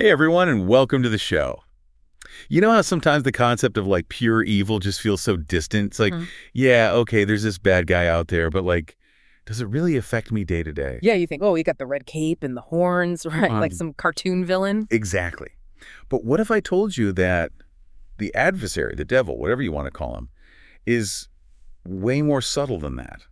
Hey everyone, and welcome to the show. You know how sometimes the concept of like pure evil just feels so distant? It's like, Hmm. yeah, okay, there's this bad guy out there, but like, does it really affect me day to day? Yeah, you think, oh, you got the red cape and the horns, right? Like Um, some cartoon villain. exactly. But what if I told you that the adversary, the devil, whatever you want to call him, is way more subtle than that?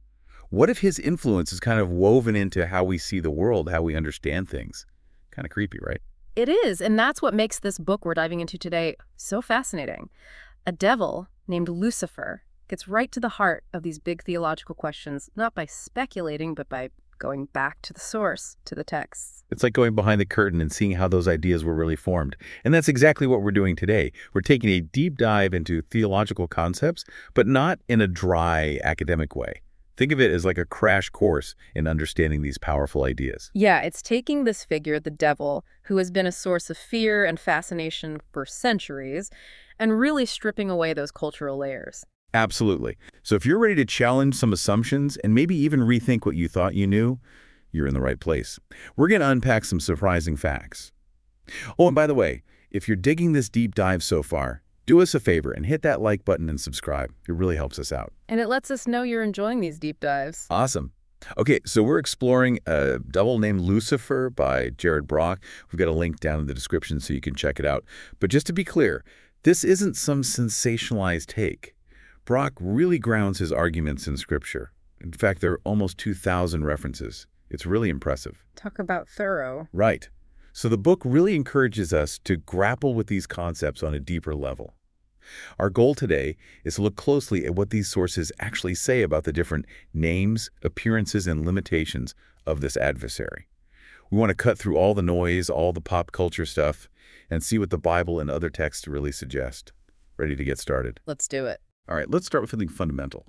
What if his influence is kind of woven into how we see the world, how we understand things? Kind of creepy, right? It is, and that's what makes this book we're diving into today so fascinating. A devil named Lucifer gets right to the heart of these big theological questions, not by speculating, but by going back to the source, to the texts. It's like going behind the curtain and seeing how those ideas were really formed. And that's exactly what we're doing today. We're taking a deep dive into theological concepts, but not in a dry academic way. Think of it as like a crash course in understanding these powerful ideas. Yeah, it's taking this figure, the devil, who has been a source of fear and fascination for centuries, and really stripping away those cultural layers. Absolutely. So if you're ready to challenge some assumptions and maybe even rethink what you thought you knew, you're in the right place. We're going to unpack some surprising facts. Oh, and by the way, if you're digging this deep dive so far, do us a favor and hit that like button and subscribe. It really helps us out. And it lets us know you're enjoying these deep dives. Awesome. Okay, so we're exploring a devil named Lucifer by Jared Brock. We've got a link down in the description so you can check it out. But just to be clear, this isn't some sensationalized take. Brock really grounds his arguments in Scripture. In fact, there are almost 2,000 references. It's really impressive. Talk about thorough. Right. So the book really encourages us to grapple with these concepts on a deeper level. Our goal today is to look closely at what these sources actually say about the different names, appearances, and limitations of this adversary. We want to cut through all the noise, all the pop culture stuff, and see what the Bible and other texts really suggest. Ready to get started? Let's do it. All right, let's start with something fundamental.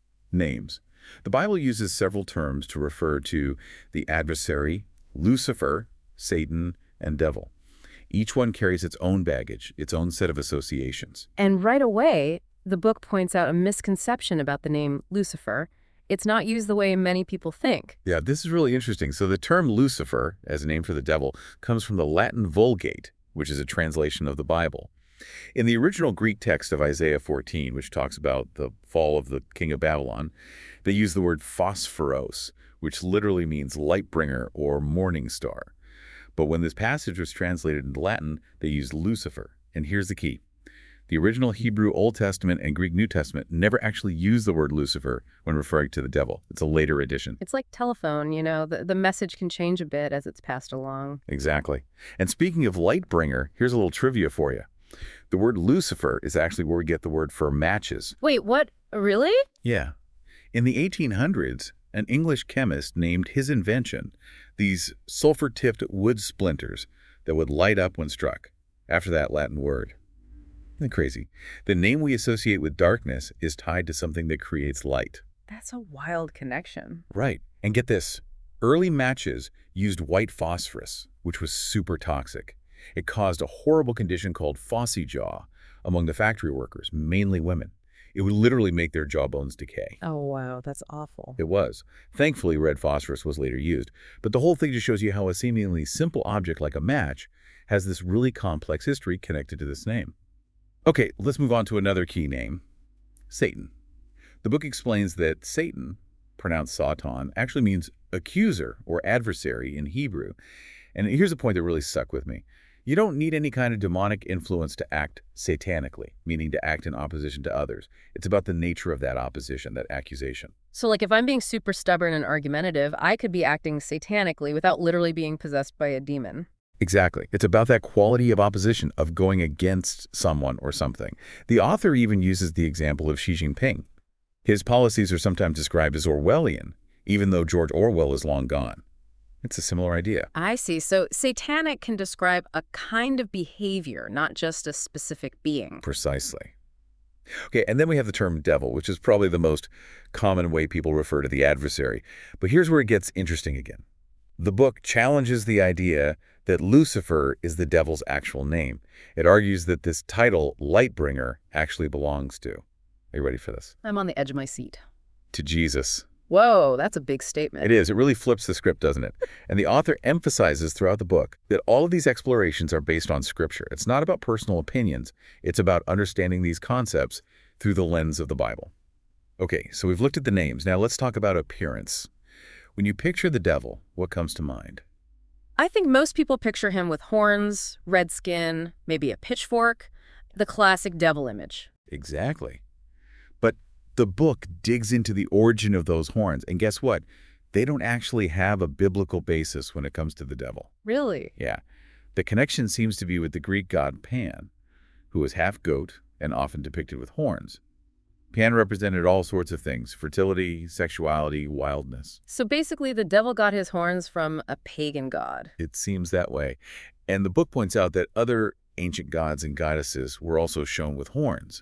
Names. The Bible uses several terms to refer to the adversary, Lucifer, Satan, and devil. Each one carries its own baggage, its own set of associations. And right away, the book points out a misconception about the name Lucifer. It's not used the way many people think. Yeah, this is really interesting. So the term Lucifer, as a name for the devil, comes from the Latin Vulgate, which is a translation of the Bible. In the original Greek text of Isaiah 14, which talks about the fall of the king of Babylon, they use the word phosphoros, which literally means light bringer or morning star. But when this passage was translated into Latin, they used Lucifer. And here's the key. The original Hebrew Old Testament and Greek New Testament never actually use the word Lucifer when referring to the devil. It's a later addition. It's like telephone, the message can change a bit as it's passed along. Exactly. And speaking of light bringer, here's a little trivia for you. The word Lucifer is actually where we get the word for matches. Wait, what? Really? Yeah. In the 1800s, an English chemist named his invention these sulfur-tipped wood splinters that would light up when struck, after that Latin word. Isn't that crazy? The name we associate with darkness is tied to something that creates light. That's a wild connection. Right. And get this. Early matches used white phosphorus, which was super toxic. It caused a horrible condition called phossy jaw among the factory workers, mainly women. It would literally make their jawbones decay. Oh, wow, that's awful. It was. Thankfully, red phosphorus was later used. But the whole thing just shows you how a seemingly simple object like a match has this really complex history connected to this name. Okay, let's move on to another key name, Satan. The book explains that Satan, pronounced Satan, actually means accuser or adversary in Hebrew. And here's a point that really stuck with me. You don't need any kind of demonic influence to act satanically, meaning to act in opposition to others. It's about the nature of that opposition, that accusation. So, like, if I'm being super stubborn and argumentative, I could be acting satanically without literally being possessed by a demon. Exactly. It's about that quality of opposition, of going against someone or something. The author even uses the example of Xi Jinping. His policies are sometimes described as Orwellian, even though George Orwell is long gone. It's a similar idea. I see. So, satanic can describe a kind of behavior, not just a specific being. Precisely. Okay, and then we have the term devil, which is probably the most common way people refer to the adversary. But here's where it gets interesting again. The book challenges the idea that Lucifer is the devil's actual name. It argues that this title, Lightbringer, actually belongs to. Are you ready for this? I'm on the edge of my seat. To Jesus. Whoa, that's a big It statement. is. It really flips the script, doesn't it? And the author emphasizes throughout the book that all of these explorations are based on Scripture. It's not about personal opinions. It's about understanding these concepts through the lens of the Bible. Okay, so we've looked at the names. Now let's talk about appearance. When you picture the devil, what comes to mind? I think most people picture him with horns, red skin, maybe a pitchfork, the classic devil image. Exactly. But the book digs into the origin of those horns. And guess what? They don't actually have a biblical basis when it comes to the devil. Really? Yeah. The connection seems to be with the Greek god Pan, who was half goat and often depicted with horns. Pan represented all sorts of things: fertility, sexuality, wildness. So basically, the devil got his horns from a pagan god. It seems that way. And the book points out that other ancient gods and goddesses were also shown with horns.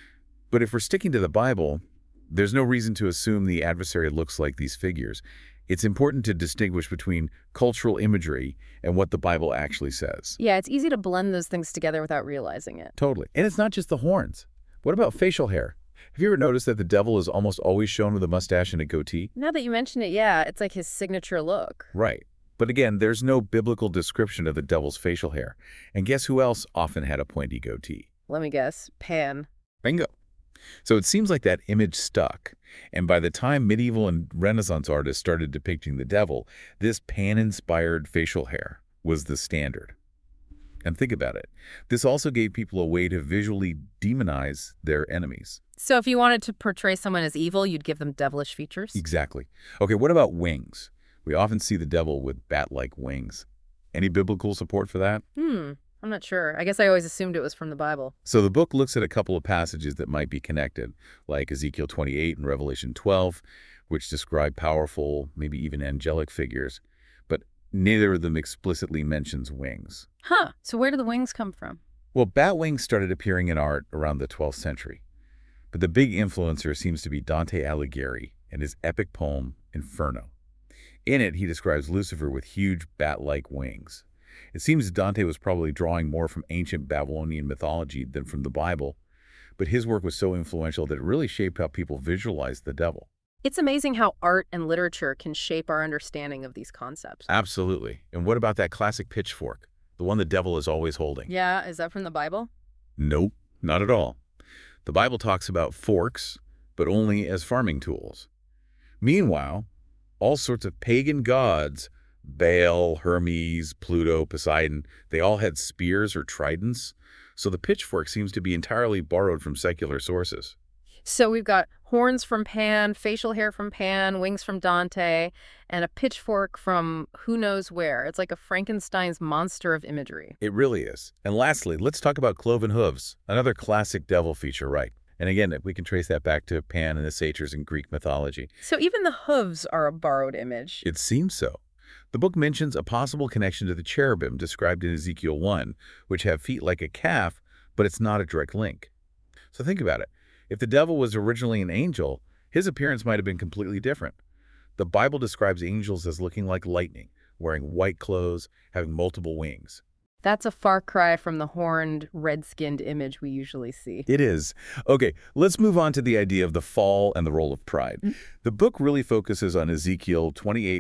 But if we're sticking to the Bible, there's no reason to assume the adversary looks like these figures. It's important to distinguish between cultural imagery and what the Bible actually says. Yeah, it's easy to blend those things together without realizing it. Totally. And it's not just the horns. What about facial hair? Have you ever noticed that the devil is almost always shown with a mustache and a goatee? Now that you mention it, yeah, it's like his signature look. Right. But again, there's no biblical description of the devil's facial hair. And guess who else often had a pointy goatee? Let me guess, Pan. Bingo. So it seems like that image stuck. And by the time medieval and Renaissance artists started depicting the devil, this Pan-inspired facial hair was the standard. And think about it. This also gave people a way to visually demonize their enemies. So if you wanted to portray someone as evil, you'd give them devilish features? Exactly. Okay, what about wings? We often see the devil with bat-like wings. Any biblical support for that? I'm not sure. I guess I always assumed it was from the Bible. So the book looks at a couple of passages that might be connected, like Ezekiel 28 and Revelation 12, which describe powerful, maybe even angelic figures, but neither of them explicitly mentions wings. Huh. So where do the wings come from? Well, bat wings started appearing in art around the 12th century, but the big influencer seems to be Dante Alighieri and his epic poem, Inferno. In it, he describes Lucifer with huge bat-like wings. It seems Dante was probably drawing more from ancient Babylonian mythology than from the Bible, but his work was so influential that it really shaped how people visualized the devil. It's amazing how art and literature can shape our understanding of these concepts. Absolutely. And what about that classic pitchfork, the one the devil is always holding? Yeah, is that from the Bible? Nope, not at all. The Bible talks about forks, but only as farming tools. Meanwhile, all sorts of pagan gods, Baal, Hermes, Pluto, Poseidon, they all had spears or tridents, so the pitchfork seems to be entirely borrowed from secular sources. So we've got horns from Pan, facial hair from Pan, wings from Dante, and a pitchfork from who knows where. It's like a Frankenstein's monster of imagery. It really is. And lastly, let's talk about cloven hooves, another classic devil feature, right? And again, we can trace that back to Pan and the satyrs in Greek mythology. So even the hooves are a borrowed image. It seems so. The book mentions a possible connection to the cherubim described in Ezekiel 1, which have feet like a calf, but it's not a direct link. So think about it. If the devil was originally an angel, his appearance might have been completely different. The Bible describes angels as looking like lightning, wearing white clothes, having multiple wings. That's a far cry from the horned, red-skinned image we usually see. It is. Okay, let's move on to the idea of the fall and the role of pride. The book really focuses on Ezekiel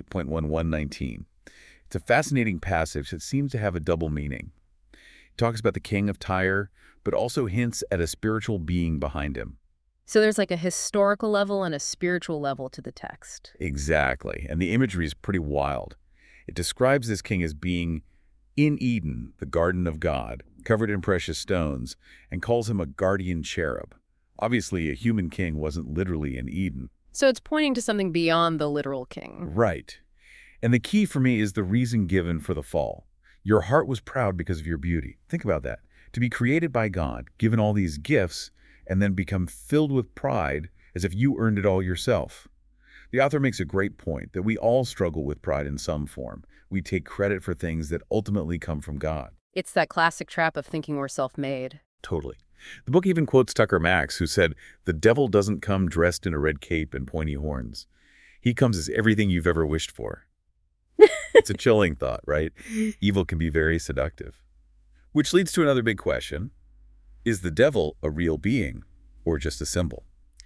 28.1119. It's a fascinating passage that seems to have a double meaning. It talks about the king of Tyre, but also hints at a spiritual being behind him. So there's like a historical level and a spiritual level to the text. Exactly, and the imagery is pretty wild. It describes this king as being in Eden, the garden of God, covered in precious stones, and calls him a guardian cherub. Obviously, a human king wasn't literally in Eden. So it's pointing to something beyond the literal king. Right. And the key for me is the reason given for the fall. Your heart was proud because of your beauty. Think about that. To be created by God, given all these gifts, and then become filled with pride as if you earned it all yourself. The author makes a great point that we all struggle with pride in some form. We take credit for things that ultimately come from God. It's that classic trap of thinking we're self-made. Totally. The book even quotes Tucker Max, who said, "The devil doesn't come dressed in a red cape and pointy horns. He comes as everything you've ever wished for." It's a chilling thought, right? Evil can be very seductive. Which leads to another big question. Is the devil a real being or just a symbol?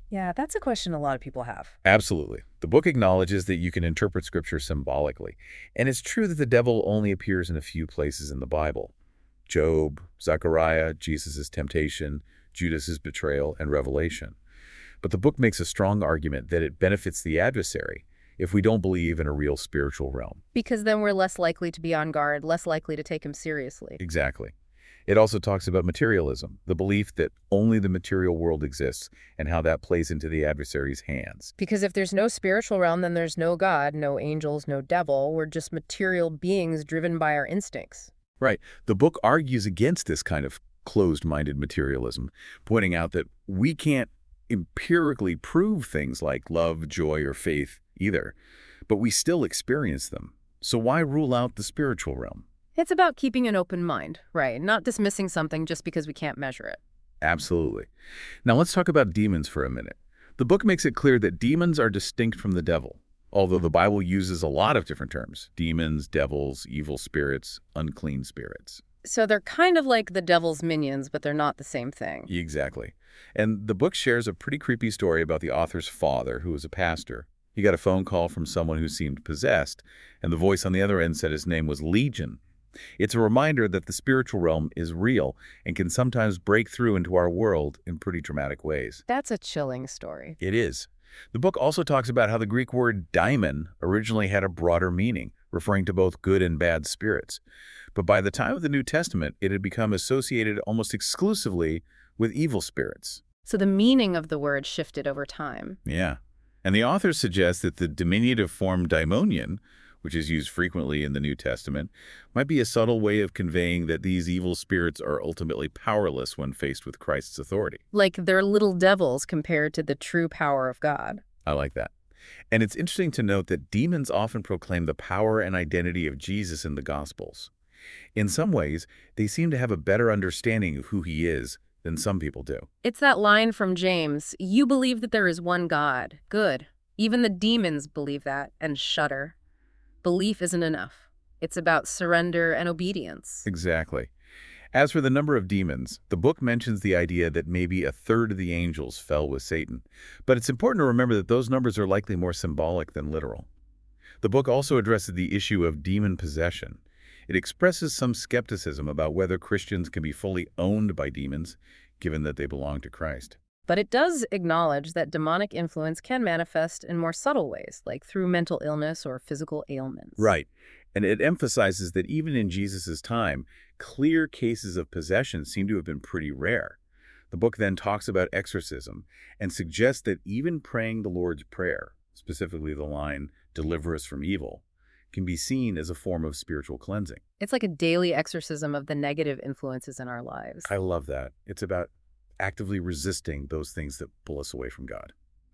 Yeah, that's a question a lot of people have. Absolutely. The book acknowledges that you can interpret Scripture symbolically, and it's true that the devil only appears in a few places in the Bible. Job, Zechariah, Jesus' temptation, Judas' betrayal, and Revelation. But the book makes a strong argument that it benefits the adversary if we don't believe in a real spiritual realm. Because then we're less likely to be on guard, less likely to take him seriously. Exactly. It also talks about materialism, the belief that only the material world exists and how that plays into the adversary's hands. Because if there's no spiritual realm, then there's no God, no angels, no devil. We're just material beings driven by our instincts. Right. The book argues against this kind of closed-minded materialism, pointing out that we can't empirically prove things like love, joy, or faith either, but we still experience them. So why rule out the spiritual realm? It's about keeping an open mind, right? Not dismissing something just because we can't measure it. Absolutely. Now let's talk about demons for a minute. The book makes it clear that demons are distinct from the devil, although the Bible uses a lot of different terms: demons, devils, evil spirits, unclean spirits. So they're kind of like the devil's minions, but they're not the same thing. Exactly. And the book shares a pretty creepy story about the author's father, who was a pastor. He got a phone call from someone who seemed possessed, and the voice on the other end said his name was Legion. It's a reminder that the spiritual realm is real and can sometimes break through into our world in pretty dramatic ways. That's a chilling story. It is. The book also talks about how the Greek word daimon originally had a broader meaning, referring to both good and bad spirits. But by the time of the New Testament, it had become associated almost exclusively with evil spirits. So the meaning of the word shifted over time. Yeah. And the author suggests that the diminutive form daimonion, which is used frequently in the New Testament, might be a subtle way of conveying that these evil spirits are ultimately powerless when faced with Christ's authority. Like they're little devils compared to the true power of God. I like that. And it's interesting to note that demons often proclaim the power and identity of Jesus in the Gospels. In some ways, they seem to have a better understanding of who he is than some people do. It's that line from James, "You believe that there is one God." Good. Even the demons believe that and shudder. Belief isn't enough. It's about surrender and obedience. Exactly. As for the number of demons, the book mentions the idea that maybe a third of the angels fell with Satan. But it's important to remember that those numbers are likely more symbolic than literal. The book also addresses the issue of demon possession. It expresses some skepticism about whether Christians can be fully owned by demons, given that they belong to Christ. But it does acknowledge that demonic influence can manifest in more subtle ways, like through mental illness or physical ailments. Right. And it emphasizes that even in Jesus' time, clear cases of possession seem to have been pretty rare. The book then talks about exorcism and suggests that even praying the Lord's Prayer, specifically the line, "Deliver us from evil," can be seen as a form of spiritual cleansing. It's like a daily exorcism of the negative influences in our lives. I love that. It's about actively resisting those things that pull us away from God.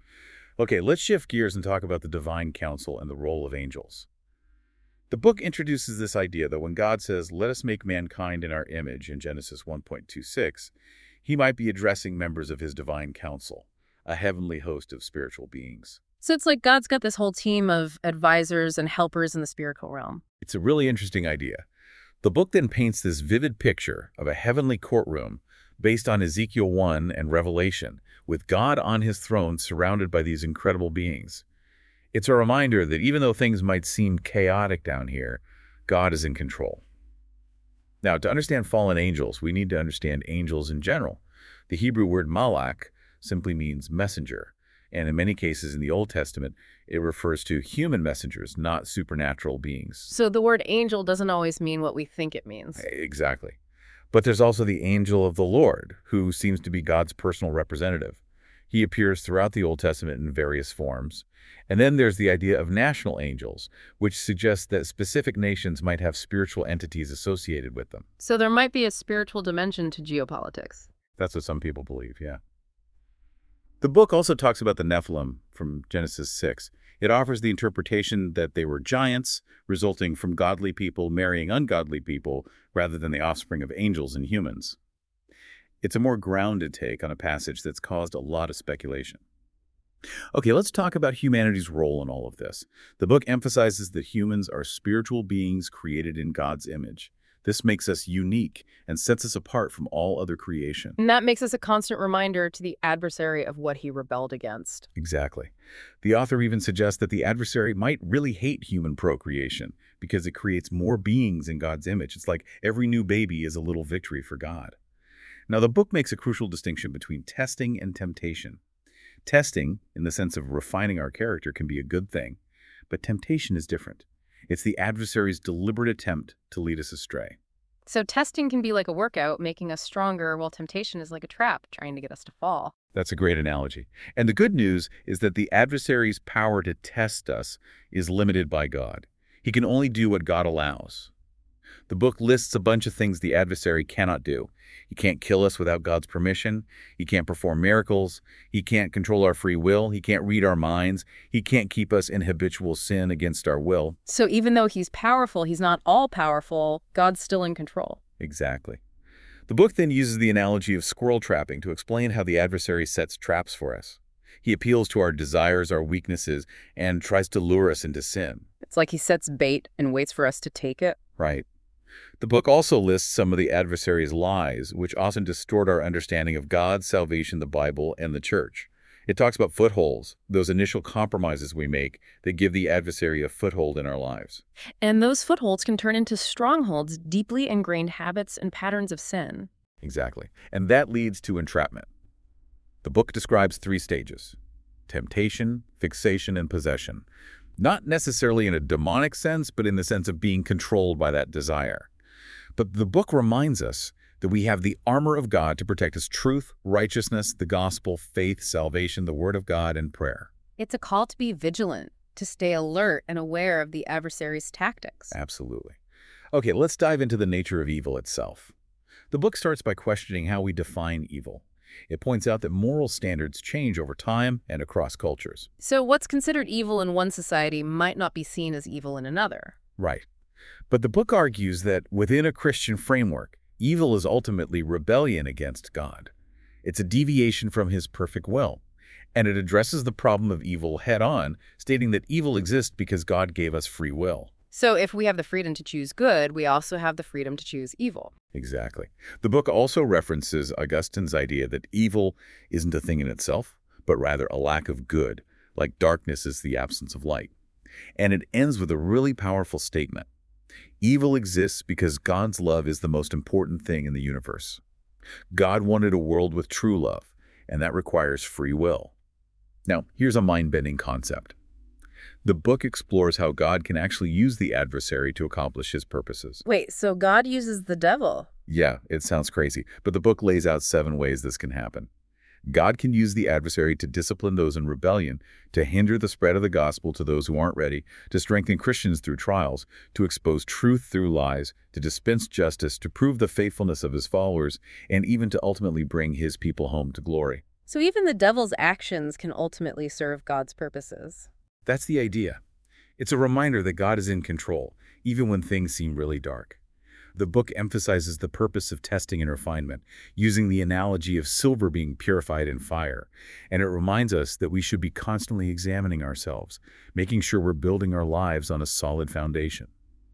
Okay, let's shift gears and talk about the divine counsel and the role of angels. The book introduces this idea that when God says, "Let us make mankind in our image" in Genesis 1:26, he might be addressing members of his divine council, a heavenly host of spiritual beings. So it's like God's got this whole team of advisors and helpers in the spiritual realm. It's a really interesting idea. The book then paints this vivid picture of a heavenly courtroom based on Ezekiel 1 and Revelation, with God on his throne surrounded by these incredible beings. It's a reminder that even though things might seem chaotic down here, God is in control. Now, to understand fallen angels, we need to understand angels in general. The Hebrew word malach simply means messenger, and in many cases in the Old Testament, it refers to human messengers, not supernatural beings. So the word angel doesn't always mean what we think it means. Exactly. But there's also the angel of the Lord, who seems to be God's personal representative. He appears throughout the Old Testament in various forms. And then there's the idea of national angels, which suggests that specific nations might have spiritual entities associated with them. So there might be a spiritual dimension to geopolitics. That's what some people believe, yeah. The book also talks about the Nephilim from Genesis 6. It offers the interpretation that they were giants, resulting from godly people marrying ungodly people, rather than the offspring of angels and humans. It's a more grounded take on a passage that's caused a lot of speculation. Okay, let's talk about humanity's role in all of this. The book emphasizes that humans are spiritual beings created in God's image. This makes us unique and sets us apart from all other creation. And that makes us a constant reminder to the adversary of what he rebelled against. Exactly. The author even suggests that the adversary might really hate human procreation because it creates more beings in God's image. It's like every new baby is a little victory for God. Now, the book makes a crucial distinction between testing and temptation. Testing, in the sense of refining our character, can be a good thing, but temptation is different. It's the adversary's deliberate attempt to lead us astray. So testing can be like a workout, making us stronger, while temptation is like a trap, trying to get us to fall. That's a great analogy. And the good news is that the adversary's power to test us is limited by God. He can only do what God allows. The book lists a bunch of things the adversary cannot do. He can't kill us without God's permission. He can't perform miracles. He can't control our free will. He can't read our minds. He can't keep us in habitual sin against our will. So even though he's powerful, he's not all-powerful. God's still in control. Exactly. The book then uses the analogy of squirrel trapping to explain how the adversary sets traps for us. He appeals to our desires, our weaknesses, and tries to lure us into sin. It's like he sets bait and waits for us to take it. Right. The book also lists some of the adversary's lies, which often distort our understanding of God, salvation, the Bible, and the church. It talks about footholds, those initial compromises we make that give the adversary a foothold in our lives. And those footholds can turn into strongholds, deeply ingrained habits and patterns of sin. Exactly. And that leads to entrapment. The book describes 3 stages: temptation, fixation, and possession. Not necessarily in a demonic sense, but in the sense of being controlled by that desire. But the book reminds us that we have the armor of God to protect us: truth, righteousness, the gospel, faith, salvation, the word of God, and prayer. It's a call to be vigilant, to stay alert and aware of the adversary's tactics. Absolutely. Okay, let's dive into the nature of evil itself. The book starts by questioning how we define evil. It points out that moral standards change over time and across cultures. So what's considered evil in one society might not be seen as evil in another. Right. But the book argues that within a Christian framework, evil is ultimately rebellion against God. It's a deviation from his perfect will. And it addresses the problem of evil head-on, stating that evil exists because God gave us free will. So if we have the freedom to choose good, we also have the freedom to choose evil. Exactly. The book also references Augustine's idea that evil isn't a thing in itself, but rather a lack of good, like darkness is the absence of light. And it ends with a really powerful statement. Evil exists because God's love is the most important thing in the universe. God wanted a world with true love, and that requires free will. Now, here's a mind-bending concept. The book explores how God can actually use the adversary to accomplish his purposes. Wait, so God uses the devil? Yeah, it sounds crazy, but the book lays out 7 ways this can happen. God can use the adversary to discipline those in rebellion, to hinder the spread of the gospel to those who aren't ready, to strengthen Christians through trials, to expose truth through lies, to dispense justice, to prove the faithfulness of his followers, and even to ultimately bring his people home to glory. So even the devil's actions can ultimately serve God's purposes. That's the idea. It's a reminder that God is in control, even when things seem really dark. The book emphasizes the purpose of testing and refinement, using the analogy of silver being purified in fire. And it reminds us that we should be constantly examining ourselves, making sure we're building our lives on a solid foundation.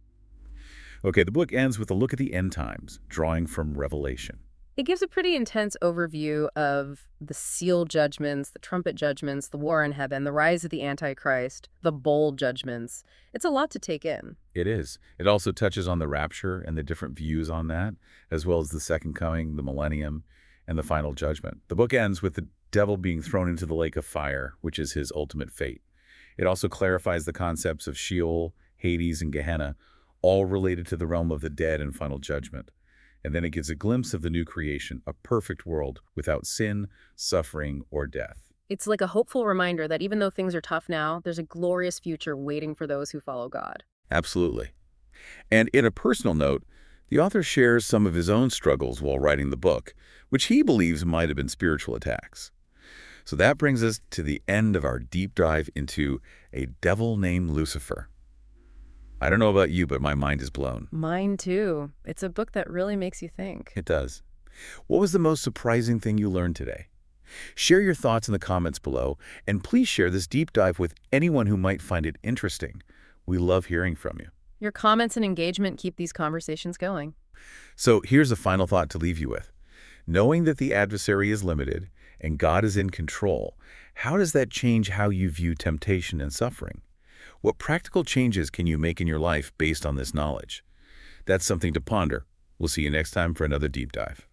Okay, the book ends with a look at the end times, drawing from Revelation. It gives a pretty intense overview of the seal judgments, the trumpet judgments, the war in heaven, the rise of the Antichrist, the bowl judgments. It's a lot to take in. It is. It also touches on the rapture and the different views on that, as well as the second coming, the millennium, and the final judgment. The book ends with the devil being thrown into the lake of fire, which is his ultimate fate. It also clarifies the concepts of Sheol, Hades, and Gehenna, all related to the realm of the dead and final judgment. And then it gives a glimpse of the new creation, a perfect world without sin, suffering, or death. It's like a hopeful reminder that even though things are tough now, there's a glorious future waiting for those who follow God. Absolutely. And in a personal note, the author shares some of his own struggles while writing the book, which he believes might have been spiritual attacks. So that brings us to the end of our deep dive into A Devil Named Lucifer. I don't know about you, but my mind is blown. Mine too. It's a book that really makes you think. It does. What was the most surprising thing you learned today? Share your thoughts in the comments below, and please share this deep dive with anyone who might find it interesting. We love hearing from you. Your comments and engagement keep these conversations going. So here's a final thought to leave you with. Knowing that the adversary is limited and God is in control, how does that change how you view temptation and suffering? What practical changes can you make in your life based on this knowledge? That's something to ponder. We'll see you next time for another deep dive.